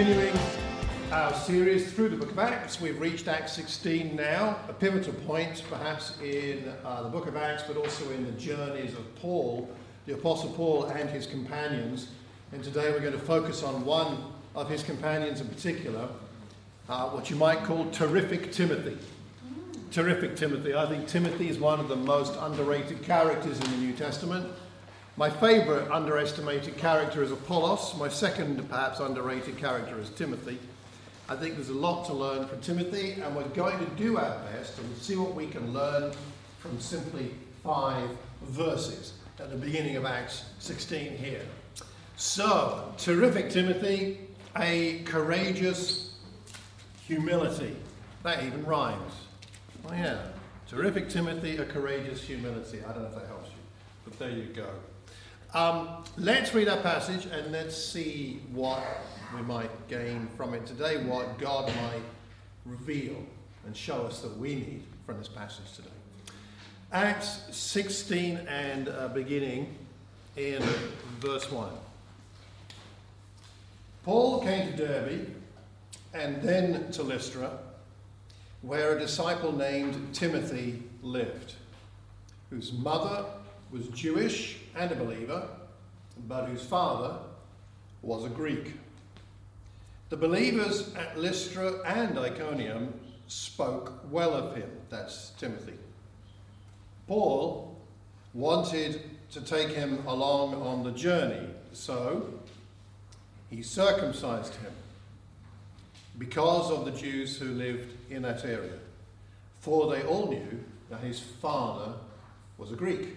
continuing our series through the book of Acts. We've reached Acts 16 now, a pivotal point perhaps in the book of Acts, but also in the journeys of Paul, the Apostle Paul and his companions. And today we're going to focus on one of his companions in particular, what you might call Terrific Timothy. Terrific Timothy. I think Timothy is one of the most underrated characters in the New Testament. My favourite underestimated character is Apollos. My second, perhaps, underrated character is Timothy. I think there's a lot to learn from Timothy, and we're going to do our best and see what we can learn from simply 5 verses at the beginning of Acts 16 here. So, terrific Timothy, a courageous humility. That even rhymes. Oh yeah, terrific Timothy, a courageous humility. I don't know if that helps you, but there you go. Let's read our passage and let's see what we might gain from it today, what God might reveal and show us that we need from this passage today. Acts 16 and beginning in verse 1. Paul came to Derbe and then to Lystra, where a disciple named Timothy lived, whose mother was Jewish and a believer, but whose father was a Greek. The believers at Lystra and Iconium spoke well of him, that's Timothy. Paul wanted to take him along on the journey, so he circumcised him because of the Jews who lived in that area, for they all knew that his father was a Greek.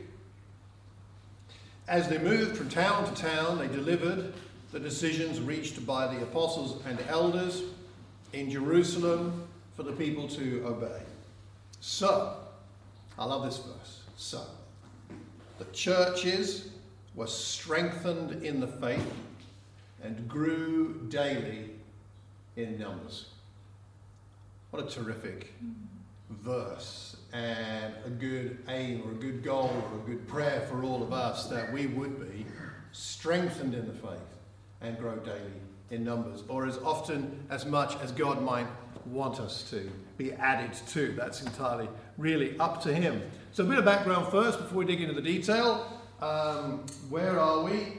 As they moved from town to town, they delivered the decisions reached by the apostles and elders in Jerusalem for the people to obey. So, I love this verse. So, the churches were strengthened in the faith and grew daily in numbers. What a terrific verse, and a good aim or a good goal or a good prayer for all of us, that we would be strengthened in the faith and grow daily in numbers, or as often as much as God might want us to be added to. That's entirely really up to him. So a bit of background first before we dig into the detail. Where are we?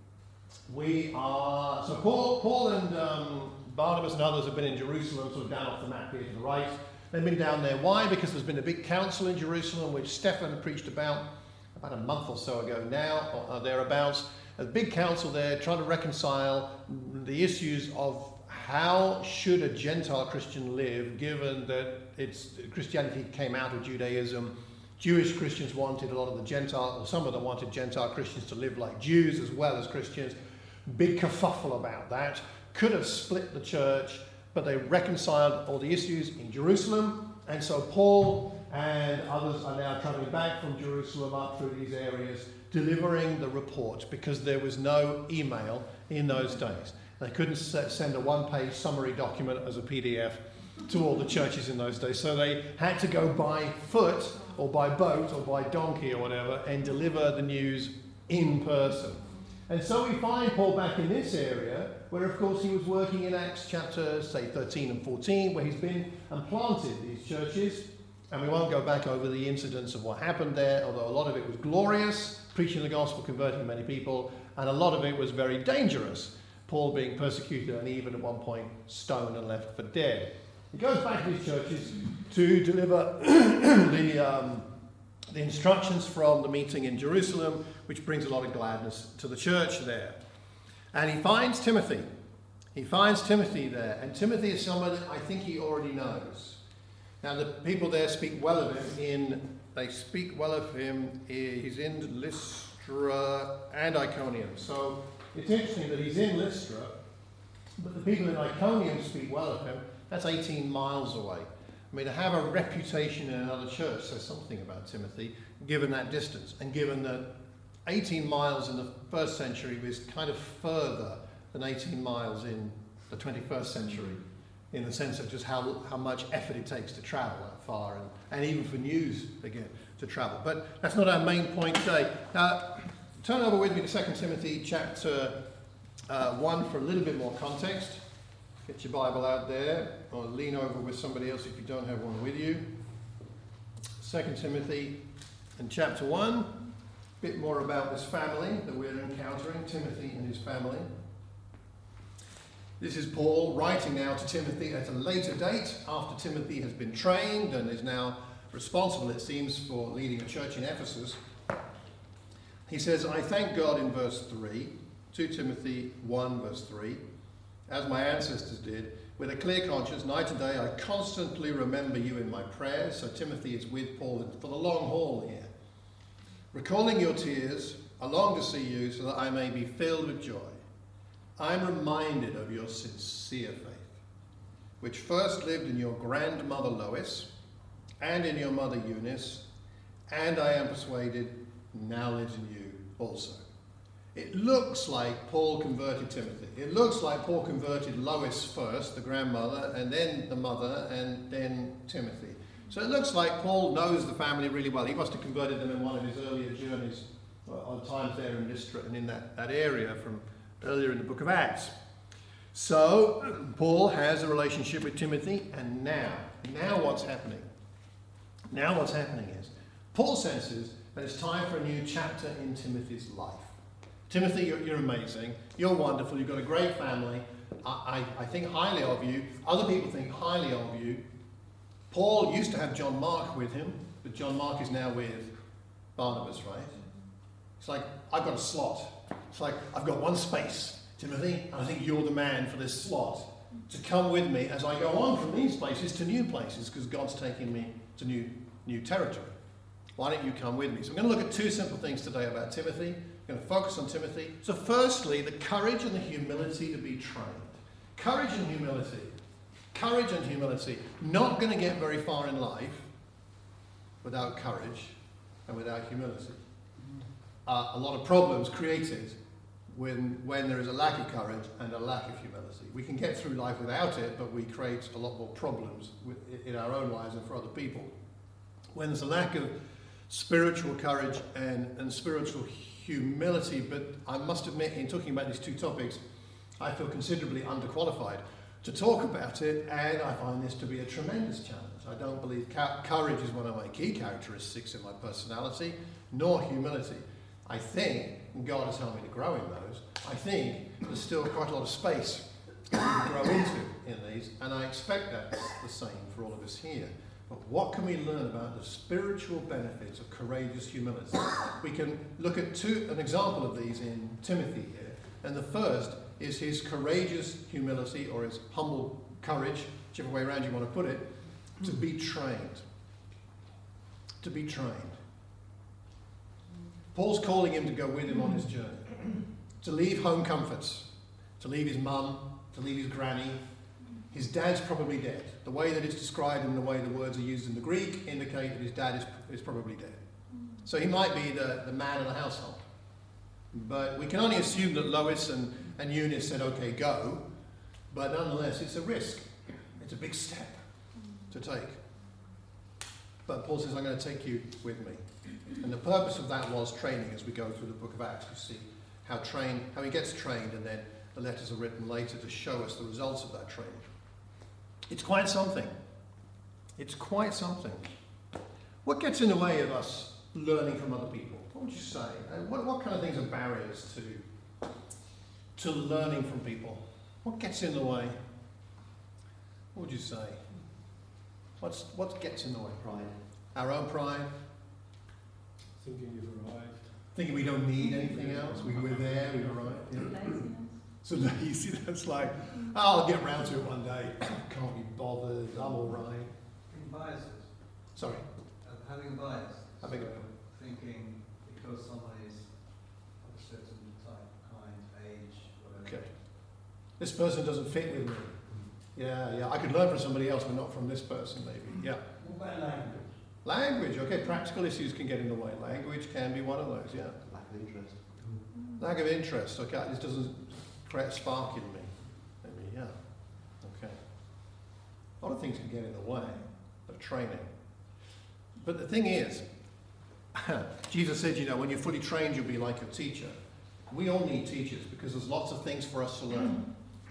We are, so Paul and Barnabas and others have been in Jerusalem, sort of down off the map here to the right. They've been down there. Why? Because there's been a big council in Jerusalem, which Stephen preached about a month or so ago now, or thereabouts. A big council there trying to reconcile the issues of how should a Gentile Christian live, given that Christianity came out of Judaism. Jewish Christians wanted a lot of the Gentile, or some of them wanted Gentile Christians to live like Jews as well as Christians. Big kerfuffle about that. Could have split the church, but they reconciled all the issues in Jerusalem. And so Paul and others are now traveling back from Jerusalem up through these areas, delivering the report, because there was no email in those days. They couldn't send a one-page summary document as a PDF to all the churches in those days. So they had to go by foot or by boat or by donkey or whatever and deliver the news in person. And so we find Paul back in this area, where of course he was working in Acts chapter, say, 13 and 14, where he's been and planted these churches. And we won't go back over the incidents of what happened there, although a lot of it was glorious, preaching the gospel, converting many people, and a lot of it was very dangerous, Paul being persecuted and even at one point stoned and left for dead. He goes back to these churches to deliver the instructions from the meeting in Jerusalem, which brings a lot of gladness to the church there. And he finds Timothy. He finds Timothy there. And Timothy is someone that I think he already knows. Now, the people there speak well of him. He's in Lystra and Iconium. So it's interesting that he's in Lystra, but the people in Iconium speak well of him. That's 18 miles away. I mean, to have a reputation in another church says something about Timothy, given that distance, and given that 18 miles in the first century was kind of further than 18 miles in the 21st century, in the sense of just how much effort it takes to travel that far, and even for news, again, to travel. But that's not our main point today. Now, turn over with me to 2 Timothy chapter 1 for a little bit more context. Get your Bible out there, or lean over with somebody else if you don't have one with you. 2 Timothy in chapter 1, a bit more about this family that we're encountering, Timothy and his family. This is Paul writing now to Timothy at a later date, after Timothy has been trained and is now responsible, it seems, for leading a church in Ephesus. He says, I thank God in verse 3, 2 Timothy 1 verse 3, as my ancestors did, with a clear conscience, night and day, I constantly remember you in my prayers. So Timothy is with Paul for the long haul here. Recalling your tears, I long to see you so that I may be filled with joy. I'm reminded of your sincere faith, which first lived in your grandmother Lois and in your mother Eunice, and I am persuaded now lives in you also. It looks like Paul converted Timothy. It looks like Paul converted Lois first, the grandmother, and then the mother, and then Timothy. So it looks like Paul knows the family really well. He must have converted them in one of his earlier journeys on times there in Lystra and in that area from earlier in the book of Acts. So Paul has a relationship with Timothy, and now what's happening? Now what's happening is Paul senses that it's time for a new chapter in Timothy's life. Timothy, you're amazing. You're wonderful. You've got a great family. I think highly of you. Other people think highly of you. Paul used to have John Mark with him, but John Mark is now with Barnabas, right? It's like, I've got a slot. It's like, I've got one space, Timothy, and I think you're the man for this slot to come with me as I go on from these places to new places, because God's taking me to new territory. Why don't you come with me? So I'm going to look at two simple things today about Timothy. I'm going to focus on Timothy. So firstly, the courage and the humility to be trained. Courage and humility. Courage and humility. Not going to get very far in life without courage and without humility. A lot of problems created when there is a lack of courage and a lack of humility. We can get through life without it, but we create a lot more problems in our own lives and for other people. When there's a lack of spiritual courage and spiritual humility, but I must admit, in talking about these two topics, I feel considerably underqualified to talk about it, and I find this to be a tremendous challenge. I don't believe courage is one of my key characteristics in my personality, nor humility. I think, and God has helped me to grow in those, I think there's still quite a lot of space to grow into in these, and I expect that's the same for all of us here. But what can we learn about the spiritual benefits of courageous humility? We can look at an example of these in Timothy here. And the first is his courageous humility, or his humble courage, whichever way around you want to put it, to be trained. To be trained. Paul's calling him to go with him on his journey. To leave home comforts. To leave his mum. To leave his granny. His dad's probably dead. The way that it's described and the way the words are used in the Greek indicate that his dad is probably dead. So he might be the man of the household. But we can only assume that Lois and Eunice said, okay, go. But nonetheless, it's a risk. It's a big step to take. But Paul says, I'm going to take you with me. And the purpose of that was training as we go through the book of Acts. We see how he gets trained, and then the letters are written later to show us the results of that training. It's quite something. It's quite something. What gets in the way of us learning from other people? What would you say? What kind of things are barriers to learning from people? What gets in the way? What would you say? What gets in the way? Pride. Our own pride. Thinking you've arrived. Thinking we don't need anything else. We're there, we've arrived. Yeah. Laziness. So lazy, that's like, I'll get round to it one day. Can't be bothered, I'm all right. Having biases. Sorry. Having a bias. Having a- Thinking because somebody is of a certain type, kind, age, whatever. Okay. This person doesn't fit with me. Yeah. I could learn from somebody else, but not from this person, maybe. Yeah. What about language? Language, okay, practical issues can get in the way. Language can be one of those, yeah. Lack of interest. Lack of interest, okay, this doesn't create a spark in me. Maybe, yeah. Okay. A lot of things can get in the way of training. But the thing is, Jesus said, when you're fully trained, you'll be like your teacher. We all need teachers because there's lots of things for us to learn.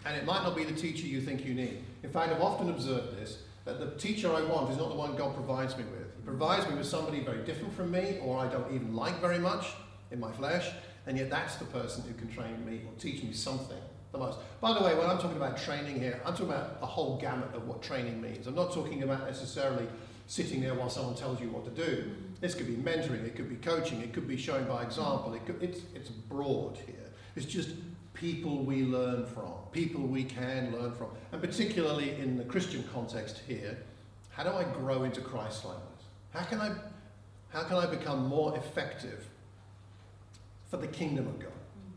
And it might not be the teacher you think you need. In fact, I've often observed this, that the teacher I want is not the one God provides me with. He provides me with somebody very different from me, or I don't even like very much in my flesh, and yet that's the person who can train me or teach me something the most. By the way, when I'm talking about training here, I'm talking about a whole gamut of what training means. I'm not talking about necessarily sitting there while someone tells you what to do. This could be mentoring, it could be coaching, it could be showing by example. It's broad here. It's just people we learn from, people we can learn from. And particularly in the Christian context here, how do I grow into Christ-likeness? How can I become more effective for the kingdom of God?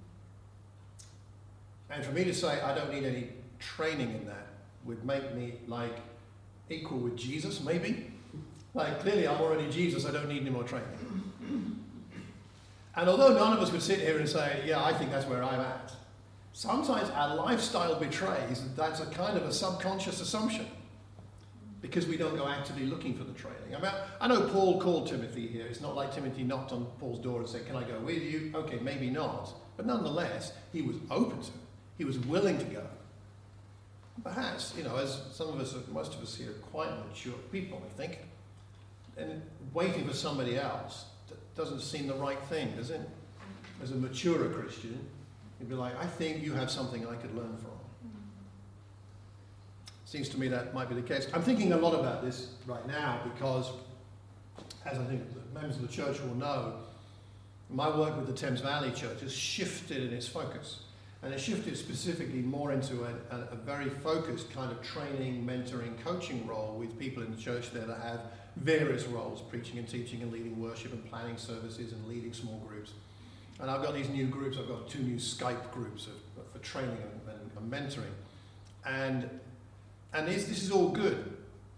And for me to say I don't need any training in that would make me like equal with Jesus, maybe. Like, clearly I'm already Jesus, I don't need any more training. And although none of us would sit here and say, yeah, I think that's where I'm at, sometimes our lifestyle betrays that that's a kind of a subconscious assumption, because we don't go actively looking for the training. I know Paul called Timothy here. It's not like Timothy knocked on Paul's door and said, can I go with you? Okay, maybe not. But nonetheless, he was open to it. He was willing to go. Perhaps, as some of us, most of us here, are quite mature people, I think, and waiting for somebody else doesn't seem the right thing, does it? As a maturer Christian, you'd be like, I think you have something I could learn from. Seems to me that might be the case. I'm thinking a lot about this right now because, as I think the members of the church will know, my work with the Thames Valley Church has shifted in its focus. And it shifted specifically more into a very focused kind of training, mentoring, coaching role with people in the church there that have various roles, preaching and teaching and leading worship and planning services and leading small groups. And I've got these new groups. I've got 2 new Skype groups for training and mentoring. And this is all good.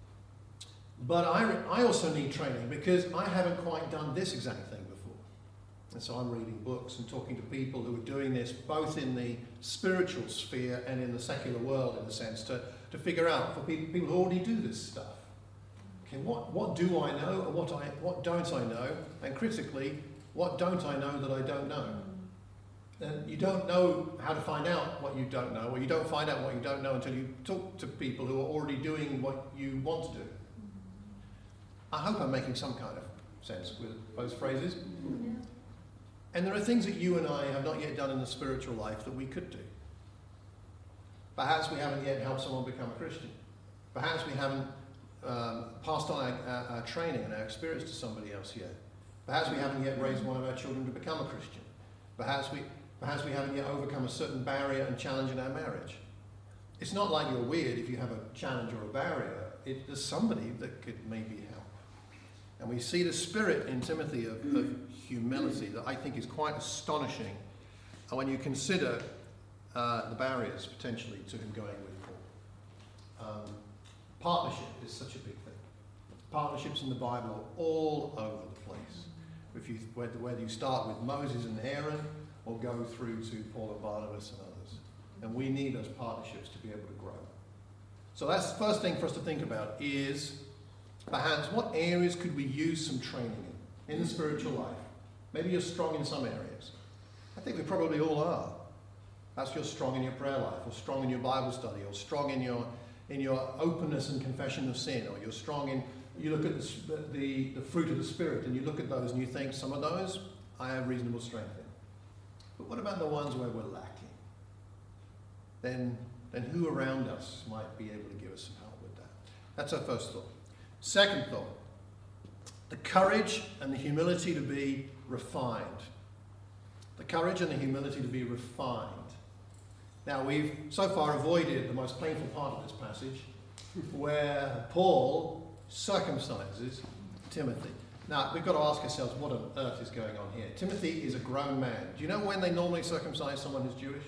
But I also need training because I haven't quite done this exact thing before. And so I'm reading books and talking to people who are doing this both in the spiritual sphere and in the secular world, in a sense, to figure out, for people who already do this stuff, okay, what do I know and what don't I know? And critically, what don't I know that I don't know? And you don't know how to find out what you don't know, or you don't find out what you don't know until you talk to people who are already doing what you want to do. I hope I'm making some kind of sense with those phrases. And there are things that you and I have not yet done in the spiritual life that we could do. Perhaps we haven't yet helped someone become a Christian. Perhaps we haven't passed on our training and our experience to somebody else yet. Perhaps we haven't yet raised one of our children to become a Christian. Perhaps we haven't yet overcome a certain barrier and challenge in our marriage. It's not like you're weird if you have a challenge or a barrier. There's somebody that could maybe help. And we see the spirit in Timothy of humility that I think is quite astonishing when you consider the barriers potentially to him going with Paul. Partnership is such a big thing. Partnerships in the Bible are all over the place. Whether you start with Moses and Aaron or go through to Paul and Barnabas and others. And we need those partnerships to be able to grow. So that's the first thing for us to think about is perhaps what areas could we use some training in the spiritual life? Maybe you're strong in some areas. I think we probably all are. Perhaps you're strong in your prayer life, or strong in your Bible study, or strong in your openness and confession of sin, or you're strong in, you look at the fruit of the Spirit and you look at those and you think, some of those I have reasonable strength in. But what about the ones where we're lacking? Then who around us might be able to give us some help with that? That's our first thought. Second thought, the courage and the humility to be refined. The courage and the humility to be refined. Now, we've so far avoided the most painful part of this passage, where Paul circumcises Timothy. Now, we've got to ask ourselves, what on earth is going on here? Timothy is a grown man. Do you know when they normally circumcise someone who's Jewish?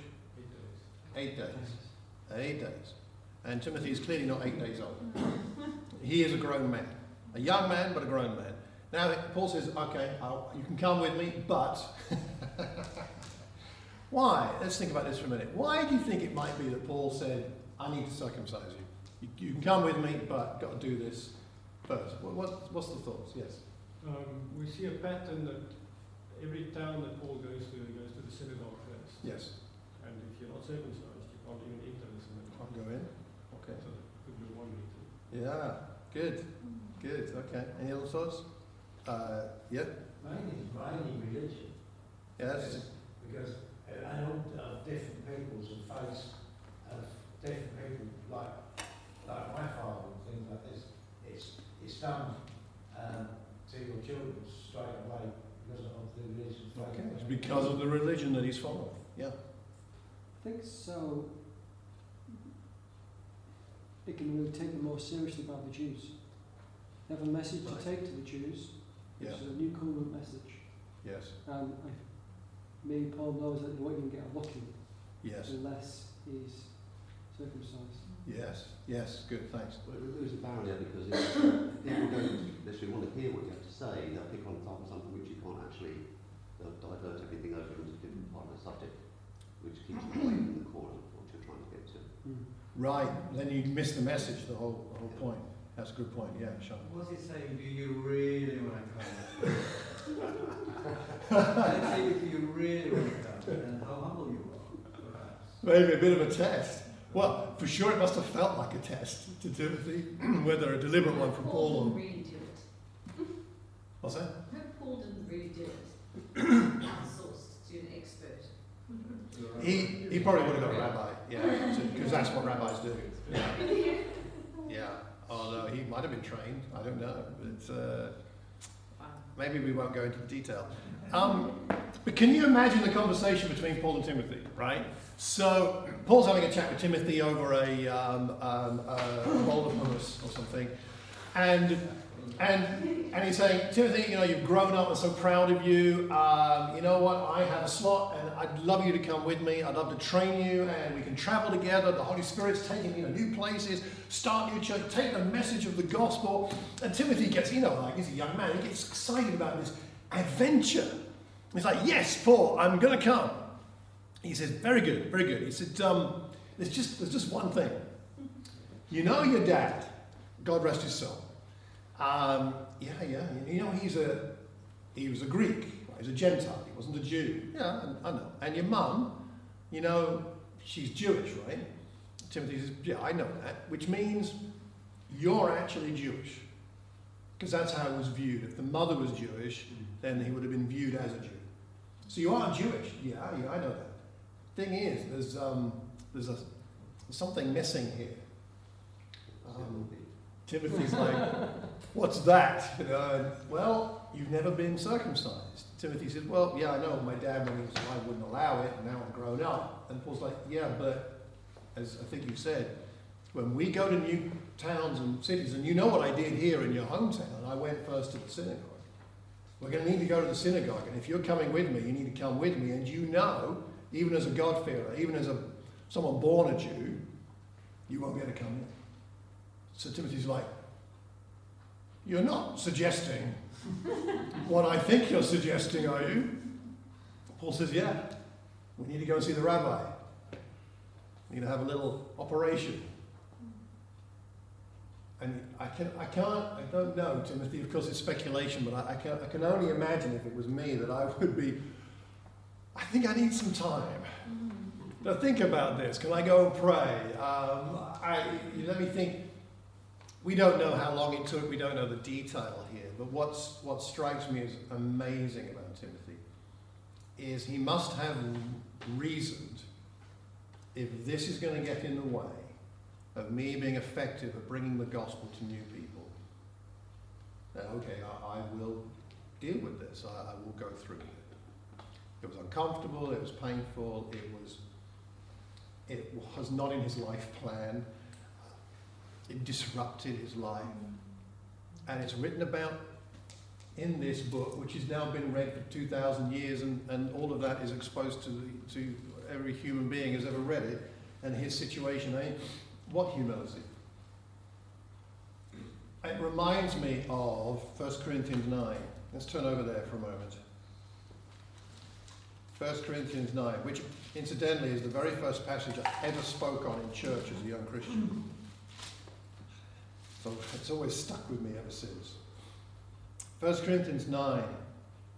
8 days. 8 days. And Timothy is clearly not 8 days old. He is a grown man. A young man, but a grown man. Now, Paul says, okay, you can come with me, but... Why? Let's think about this for a minute. Why do you think it might be that Paul said, I need to circumcise you? You can come with me, but got to do this first. What's the thoughts? Yes? We see a pattern that every town that Paul goes to, he goes to the synagogue first. Yes. And if you're not circumcised, you can't even enter the synagogue. I'll go in. Okay. So it could be 1 meter. Yeah. Good. Good. Okay. Any other thoughts? Yeah. Mainly religion. Yes. Because I know of different peoples and faiths of different people, like my father and things like this. It's done to your children straight away because of the religion. Okay. It's because of the religion that he's following. Yeah. I think so. It can really take them more seriously about the Jews. They have a message to take to the Jews, which Yeah. is a new covenant message. Yes. And maybe Paul knows that he won't even get a look in Yes. unless he's circumcised. Yes. Yes. Good. Thanks. Well, it removes the barrier because if people don't necessarily want to hear what you have to say, they'll pick on something which you can't actually, they'll divert everything over into a different part of the subject, which keeps you away from the core of what you're trying to get to. Right. Then you miss the message. The whole point. That's a good point. Yeah, Sean. What's it saying? Do you really want to come? Let's say if you really want to come and how humble you are, perhaps. Maybe a bit of a test. Well, for sure it must have felt like a test to Timothy, whether a deliberate one from Paul didn't or... really do it. What's that? No, Paul didn't really do it. Outsourced to an expert. He probably would have got a rabbi, yeah, because that's what rabbis do. Yeah. Yeah. Although he might have been trained, I don't know. But maybe we won't go into the detail. But can you imagine the conversation between Paul and Timothy, right? So Paul's having a chat with Timothy over a bowl of hummus or something, and he's saying, Timothy, you know, you've grown up, I'm so proud of you. You know what? I have a slot, and I'd love you to come with me. I'd love to train you, and we can travel together. The Holy Spirit's taking you to new places, start new church, take the message of the gospel. And Timothy gets, you know, like he's a young man, he gets excited about this adventure. He's like, yes, Paul, I'm going to come. He says, very good, very good. He said, there's just one thing. You know your dad, God rest his soul. Yeah. You know he was a Greek. He's a Gentile. He wasn't a Jew. Yeah, I know. And your mum, you know, she's Jewish, right? Timothy says, yeah, I know that. Which means you're actually Jewish. Because that's how it was viewed. If the mother was Jewish, then he would have been viewed as a Jew. So you are Jewish. Yeah, I know that. Thing is, there's something missing here. Timothy's like, what's that? You know, well, you've never been circumcised. Timothy says, well, yeah, I know. My dad, when he was alive, wouldn't allow it, and now I'm grown up. And Paul's like, yeah, but as I think you said, when we go to new towns and cities, and you know what I did here in your hometown, I went first to the synagogue. We're going to need to go to the synagogue, and if you're coming with me, you need to come with me. And you know, even as a God-fearer, even as someone born a Jew, you won't be able to come in. So Timothy's like, you're not suggesting what I think you're suggesting, are you? Paul says, yeah, we need to go and see the rabbi. We need to have a little operation. And I don't know, Timothy, of course it's speculation, but I can only imagine if it was me that I would be, I think I need some time. Now think about this. Can I go and pray? Let me think. We don't know how long it took. We don't know the detail here. But what strikes me as amazing about Timothy is he must have reasoned, if this is going to get in the way of me being effective at bringing the gospel to new people, then okay, I will deal with this. I will go through with it. It was uncomfortable. It was painful. It was not in his life plan. It disrupted his life. And it's written about in this book, which has now been read for 2,000 years, and all of that is exposed to every human being who's ever read it, and his situation. What humility. It reminds me of 1 Corinthians 9. Let's turn over there for a moment. 1 Corinthians 9, which incidentally is the very first passage I ever spoke on in church as a young Christian. So it's always stuck with me ever since. 1 Corinthians 9,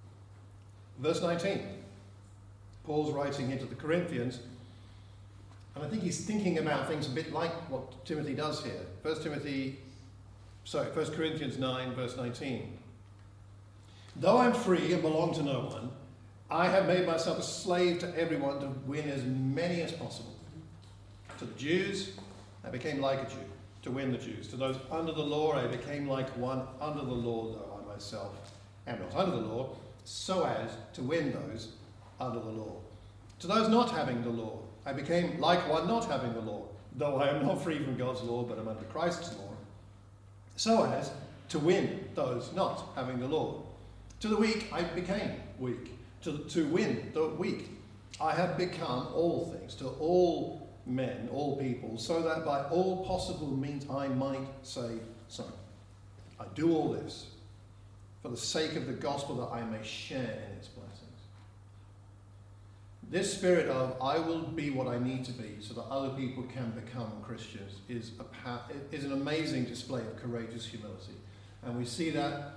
verse 19. Paul's writing into the Corinthians, And I think he's thinking about things a bit like what Timothy does here. 1 Corinthians 9, verse 19. Though I'm free and belong to no one, I have made myself a slave to everyone to win as many as possible. To the Jews, I became like a Jew, to win the Jews. To those under the law, I became like one under the law, though I myself am not under the law, so as to win those under the law. To those not having the law, I became like one not having the law, though I am not free from God's law, but am under Christ's law, so as to win those not having the law. To the weak, I became weak, to win the weak. I have become all things to all men, all people, so that by all possible means I might save some. I do all this for the sake of the gospel, that I may share in its blessings. This spirit of I will be what I need to be so that other people can become Christians is an amazing display of courageous humility. And we see that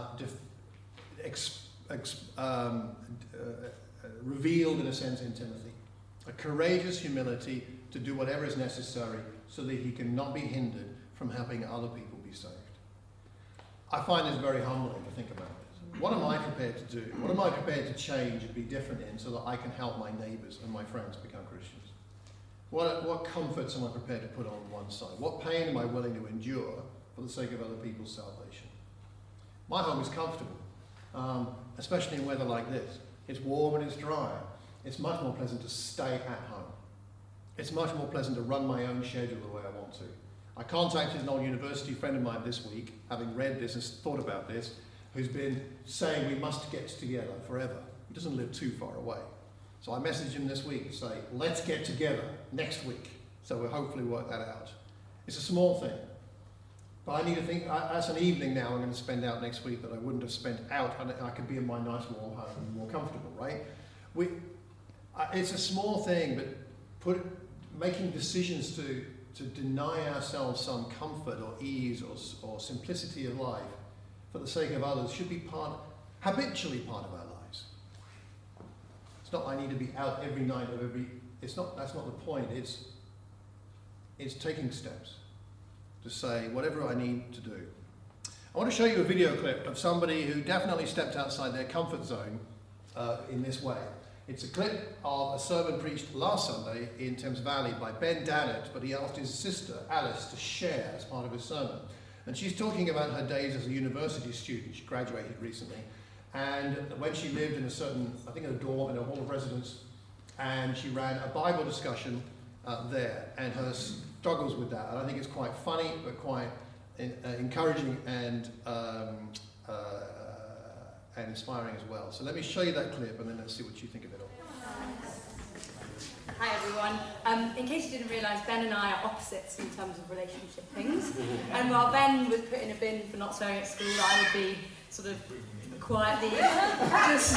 revealed in a sense in Timothy. A courageous humility to do whatever is necessary so that he can not be hindered from helping other people be saved. I find this very humbling to think about this. What am I prepared to do? What am I prepared to change and be different in so that I can help my neighbours and my friends become Christians? What comforts am I prepared to put on one side? What pain am I willing to endure for the sake of other people's salvation? My home is comfortable, especially in weather like this. It's warm and it's dry. It's much more pleasant to stay at home. It's much more pleasant to run my own schedule the way I want to. I contacted an old university friend of mine this week, having read this and thought about this, who's been saying we must get together forever. He doesn't live too far away. So I messaged him this week to say, let's get together next week. So we'll hopefully work that out. It's a small thing. But I need to think, that's an evening now I'm going to spend out next week that I wouldn't have spent out, and I could be in my nice warm home and more comfortable, right? It's a small thing, but making decisions to deny ourselves some comfort or ease or simplicity of life for the sake of others should be habitually part of our lives. It's not I need to be out every night of that's not the point. It's taking steps to say whatever I need to do. I want to show you a video clip of somebody who definitely stepped outside their comfort zone in this way. It's a clip of a sermon preached last Sunday in Thames Valley by Ben Dannett, but he asked his sister, Alice, to share as part of his sermon. And she's talking about her days as a university student. She graduated recently. And when she lived in a dorm in a hall of residence, and she ran a Bible discussion there, and her struggles with that. And I think it's quite funny, but quite encouraging and inspiring as well. So let me show you that clip and then let's see what you think of it all. Hi everyone. In case you didn't realise, Ben and I are opposites in terms of relationship things. And while Ben was put in a bin for not swearing at school, I would be sort of quietly just...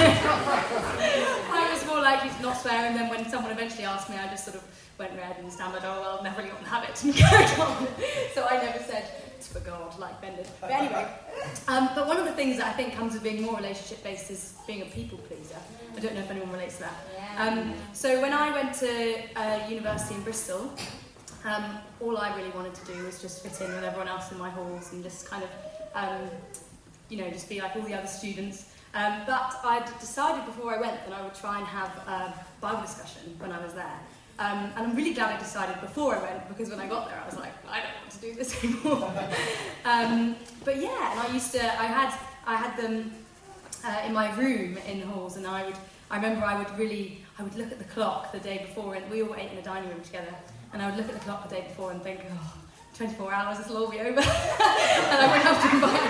I was more likely to not swear, and then when someone eventually asked me, I just sort of went red and stammered, oh well, never really got the habit, and carried on. So I never said, it's for God, like Ben did. But anyway, but one of the things that I think comes with being more relationship-based is being a people pleaser. I don't know if anyone relates to that. So when I went to university in Bristol, all I really wanted to do was just fit in with everyone else in my halls and just kind of, just be like all the other students. But I'd decided before I went that I would try and have a Bible discussion when I was there. And I'm really glad I decided before I went, because when I got there I was like, I don't want to do this anymore. But yeah, and I had them in my room in halls, and I remember I would look at the clock the day before, and we all ate in the dining room together, and I would look at the clock the day before and think, 24 hours, this will all be over, and I wouldn't have to invite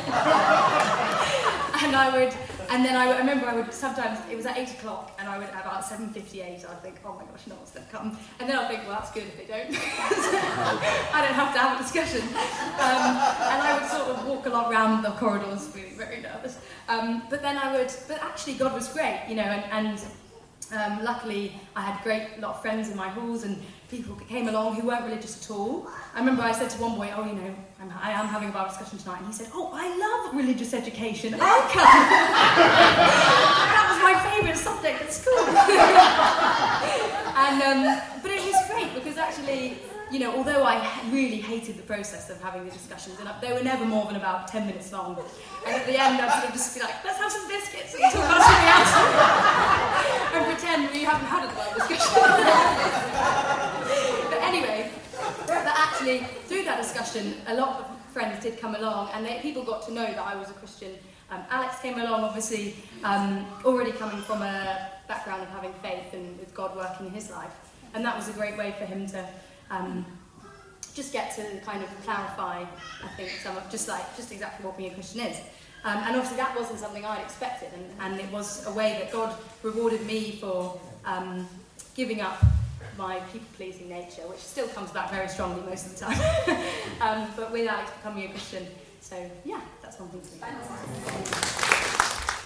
a client. I remember sometimes, it was at 8 o'clock, and I would, about 7:58, I'd think, oh my gosh, no one's going to come. And then I'd think, well, that's good if they don't. I don't have to have a discussion. And I would sort of walk along around the corridors, feeling very nervous. But actually God was great, and luckily I had a lot of friends in my halls, and people came along who weren't religious at all. I remember I said to one boy, I am having a Bible discussion tonight, and he said, I love religious education, I'll come. That was my favourite subject at school. But it actually, you know, although I really hated the process of having the discussions, and they were never more than about 10 minutes long, and at the end I'd sort of just be like, let's have some biscuits and talk about something else, and pretend we haven't had a Bible discussion. But anyway, but actually, through that discussion, a lot of friends did come along, and people got to know that I was a Christian. Alex came along, obviously, already coming from a background of having faith and with God working in his life. And that was a great way for him to just get to kind of clarify, I think, just exactly what being a Christian is. And obviously that wasn't something I'd expected, and it was a way that God rewarded me for giving up my people-pleasing nature, which still comes back very strongly most of the time, but without becoming a Christian. So, yeah, that's one thing to think about.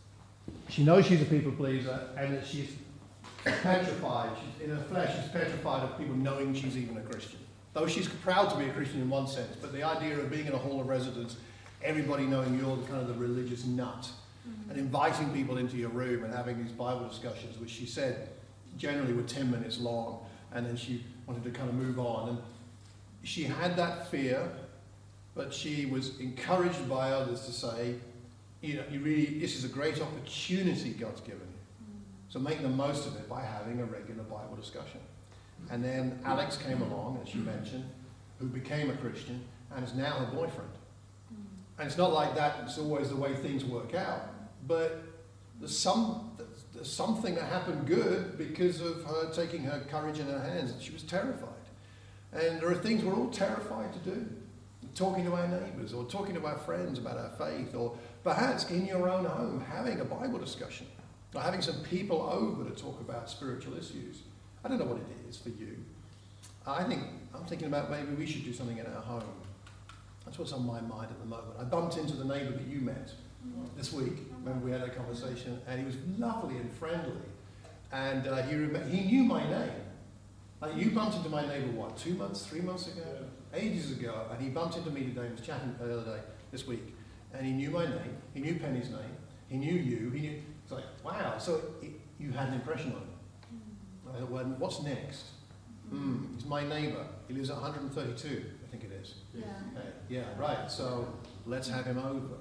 She knows she's a people pleaser, and that she's petrified. She's, in her flesh, she's petrified of people knowing she's even a Christian. Though she's proud to be a Christian in one sense, but the idea of being in a hall of residence, everybody knowing you're kind of the religious nut, and inviting people into your room and having these Bible discussions, which she said generally were 10 minutes long, and then she wanted to kind of move on. And she had that fear, but she was encouraged by others to say, you know, this is a great opportunity God's given you. So make the most of it by having a regular Bible discussion. And then Alex came along, as she mentioned, who became a Christian and is now her boyfriend. And it's not like that, it's always the way things work out. But there's something that happened good because of her taking her courage in her hands. She was terrified. And there are things we're all terrified to do. Talking to our neighbours, or talking to our friends about our faith, or perhaps in your own home having a Bible discussion, or having some people over to talk about spiritual issues. I don't know what it is for you. I'm thinking about maybe we should do something in our home. That's what's on my mind at the moment. I bumped into the neighbour that you met this week. Remember we had a conversation, and he was lovely and friendly, and he knew my name. Like, you bumped into my neighbour, what, 2 months, 3 months ago? Ages ago, and he bumped into me today, he was chatting the other day, this week, and he knew my name, he knew Penny's name, he knew you, it's like, wow, so you had an impression on him. I thought, well, what's next? He's my neighbour, he lives at 132, I think it is. Yeah, right, so let's have him over.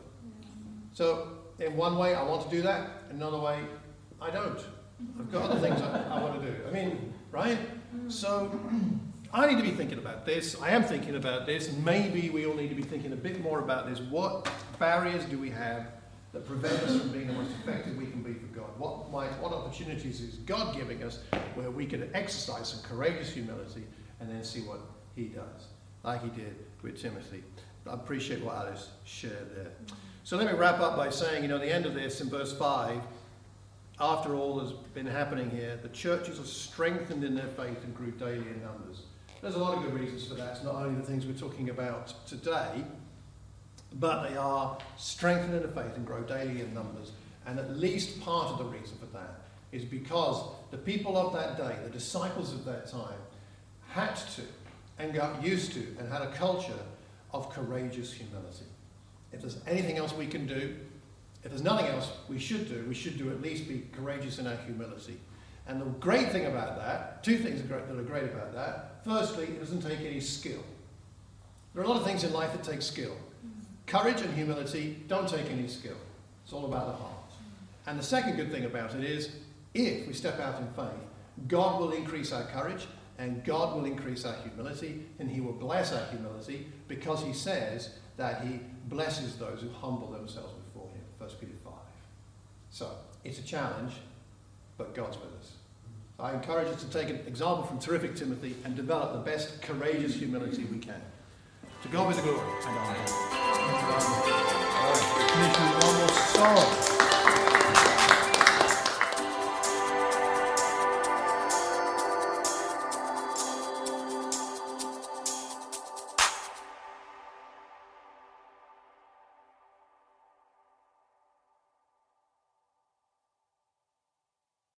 So, in one way, I want to do that, in another way, I don't. I've got other things I want to do. I mean, right? So, I need to be thinking about this. I am thinking about this. Maybe we all need to be thinking a bit more about this. What barriers do we have that prevent us from being the most effective we can be for God? What opportunities is God giving us where we can exercise some courageous humility and then see what he does, like he did with Timothy. I appreciate what Alice shared there. So let me wrap up by saying, the end of this in verse 5, after all that's been happening here, the churches are strengthened in their faith and grew daily in numbers. There's a lot of good reasons for that. It's not only the things we're talking about today, but they are strengthened in the faith and grow daily in numbers. And at least part of the reason for that is because the people of that day, the disciples of that time, had to and got used to and had a culture of courageous humility. If there's anything else we can do, if there's nothing else we should do at least be courageous in our humility. And the great thing about that, two things that are great about that. Firstly, it doesn't take any skill. There are a lot of things in life that take skill. Courage and humility don't take any skill. It's all about the heart. And the second good thing about it is, if we step out in faith, God will increase our courage and God will increase our humility, and he will bless our humility because he says that he blesses those who humble themselves before him. 1 Peter 5. So, it's a challenge, but God's with us. I encourage us to take an example from terrific Timothy and develop the best courageous humility we can. To God be the glory and honor. All right, finish with one more song.